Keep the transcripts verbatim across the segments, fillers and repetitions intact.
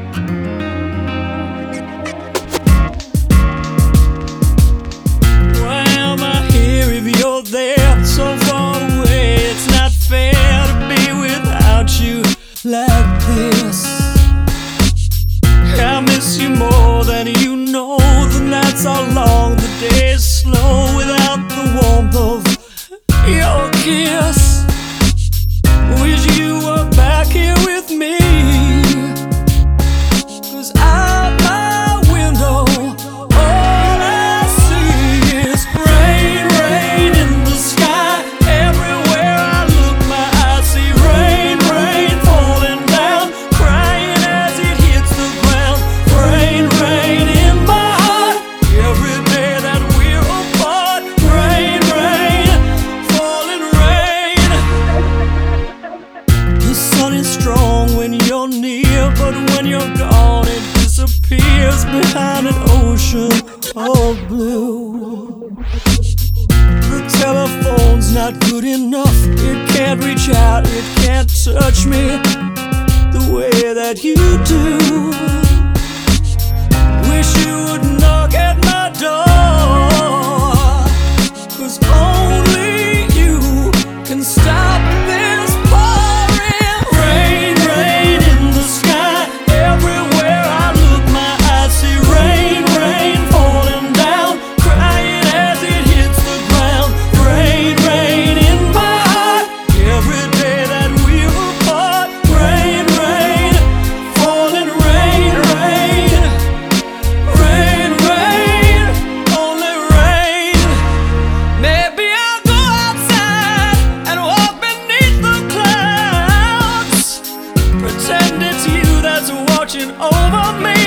Why am I here if you're there so far away? It's not fair to be without you like this. I miss you more than you know. The nights are long, the days slow without the warmth of your kiss. Wish you were back here with me, 'cause out my window all I see is rain, rain in the sky. Everywhere I look, my eyes see rain, rain falling down, crying as it hits the ground. Rain, rain in my heart, every day that we're apart. Rain, rain, falling rain. The sun is strong when you're near, but when you're gone it disappears behind an ocean of blue. The telephone's not good enough, it can't reach out, it can't touch me the way that you do. Wish you would knock at my door, 'cause only you can stop this pouring. Rain, rain in the sky. Everywhere I look, my eyes see rain, rain falling down, crying as it hits the ground. Rain, rain in my heart, every day that we're apart. Rain, rain, falling rain, rain. Rain, rain, only rain. Maybe I'll go outside and walk beneath the clouds, pretend it's you that's watching over me.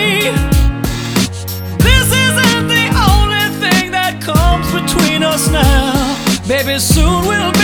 This isn't the only thing that comes between us now. Baby, soon we'll be